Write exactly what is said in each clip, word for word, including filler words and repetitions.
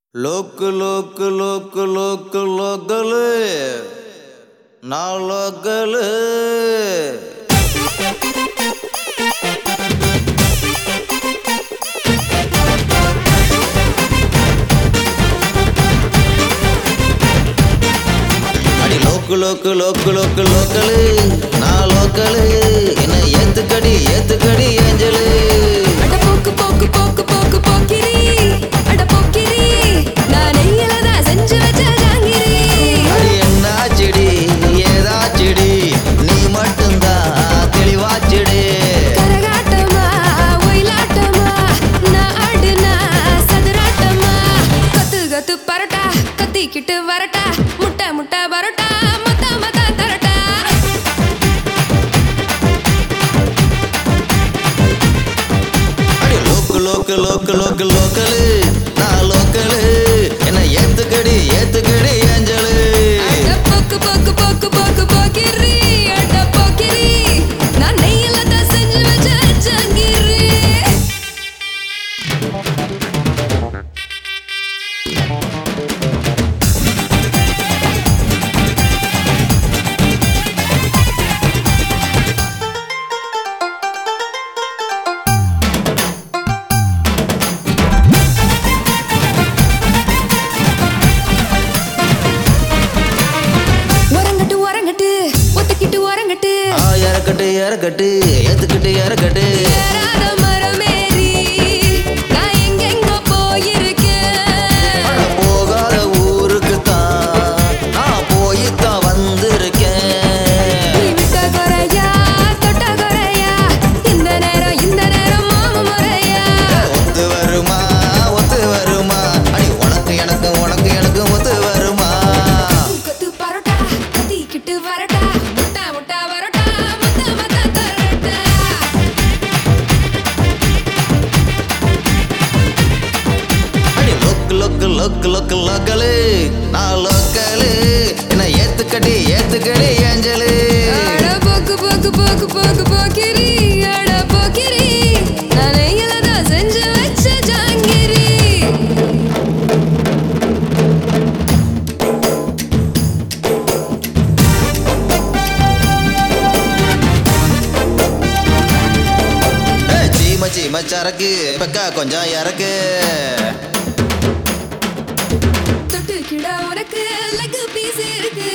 लोक लोक लोक लोक लोकले ना लोकले अड़ी लोक लोक लोक लोक लोकले ना लोकले इन्हें येत कड़ी येत कड़ी एंजले अड़ पोक पोक पोक पोक पोकिरी अड़ पोकिरी नाने यलदा संजु वच्चा जांगिरी अड़ी अन्ना चिड़ी येदा चिड़ी नी मट्टुंदा तेलिवा चिड़ी करगाटमा ओयलाटमा ना आडना सदराटमा कत्तु गत्तु परटा कत्ती किट्टु वरटा मुट्टा मुट्टा बरटा मता मता तरटा अड़ी लोक लोक लोक लोक लोकले ना लोकले इन्हें येत कड़ी येत कड़ी एंजले अड़ पोक पोक पोक पोक पोकिरी अड़ पोकिरी नाने यलदा संजु वच्चा जांगिरी ஒரங்கட்டு ஒரங்கட்டு ஒத்துக்கிட்டு ஒரங்கட்டு आ यारकटे यारकटे येतकटे यारकटे ஏறாத மரமேறி நான் எங்கெங்கோ போயிருக்கேன் அட போகாத ஊருக்கு தான் நான் போய்த்தான் வந்திருக்கேன் நீ விட்ட குறையா தொட்ட குறையா இந்த நேரம் இந்த நேரம் மாம முறையா ஒத்து வருமா ஒத்து வருமா அடி உனக்கு எனக்கு உனக்கு எனக்கு ஒத்து வருமா கொத்து பரோட்டா கத்திக்கிட்டு வரட்டா முட்டா முட்டா வரட்டா மத்த மத்த தரட்டா அடி லொக்கு லொக்கு லொக்கு லொக்கு லொக்கலு நான் லொக்கலு என்ன ஏத்துக்கடி ஏத்துக்கடி ஏஞ்சலு அட போக்கு போக்கு போக்கு போக்கு போக்கிரி அட போக்கிரி நானே இலதா செஞ்சு வச்ச ஜாங்கிரி ஏய், சீம சீம சரக்கு பெக்கா கொஞ்சம் இறக்கு தொட்டுக்கிட உனக்கு லெக் பீஸ் இருக்கு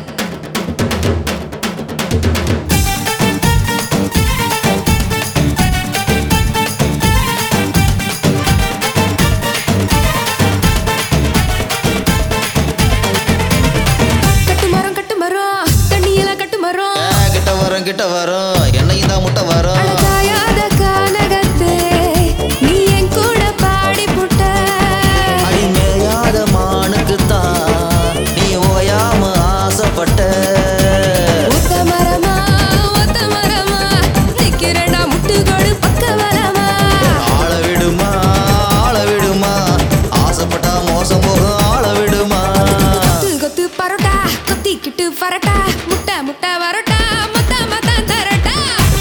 கட்டு மரம் கட்டு மரம் தண்ணியில கட்டு மரம் ஏ, கிட்ட வரும் கிட்ட வரும் என்னையும் தான் முட்டை வரும் அழகாயாத கானகத்தே நீ என் கூட பாடி புட்ட அடிமையாத மானுக்கு தான் நீ ஓயாம ஆசைப்பட்ட ஒத்த மரமா ஒத்த மரமா நிக்கிறடா முட்டுகோடு பக்கவலமா ஆள விடுமா ஆள விடுமா ஆசைப்பட்டா மோசம் போகும் ஆள விடுமா கொத்து கொத்து பரோட்டா கொத்திக்கிட்டு வரட்டா முட்டை முட்டை வரட்டா மத்த மத்த தரட்டா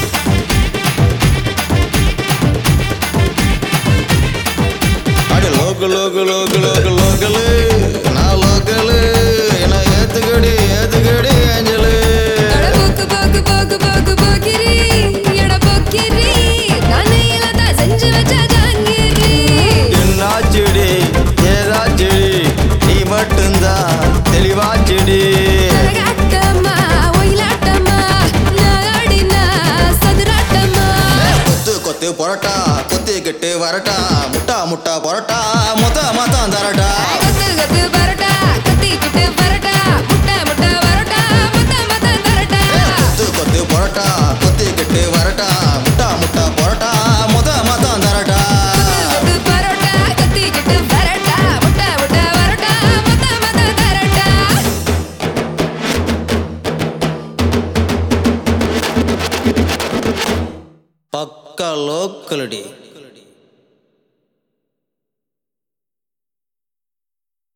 அடி லோக்கு லோக்கு லோக்கு லோக்கு லோக்கலு நான் லோக்கலு என்ன ஏத்துக்கடி ஏத்துக்கடி ஏஞ்சலு அட போக்கு போக்கு போக்கு போக்கு போக்கிரி எட போக்கிரி நானே இலதா செஞ்சு வச்ச ஜாங்கிரி என்னாச்சுடி ஏதாச்சுடி நீ மட்டும்தான் தெளிவாச்சுடி கரகாட்டமா ஒயிலாட்டமா நாடினா சதுராட்டமா கொத்து கொத்து பொரோட்டா கொத்திக்கிட்டு வரட்டா முட்டா முட்டா பொரோட்டா மொத்த மொத்தம் தரட்டா கொத்து கொத்து பரோட்டா கத்திக்கிட்டு பரோட்டா முட்டை முட்டை பரோட்டா மத்த மத்த தரட்டா கொத்து கொத்து பொரோட்டா கொத்திக்கிட்டு வரட்டா முட்டா முட்டா பொரோட்டா மொத்த மொத்தம் தரட்டா கொத்து பரோட்டா கத்திக்கிட்டு பரோட்டா முட்டை முட்டை பரோட்டா மத்த மத்த தரட்டா பக்கா லோக்கலடி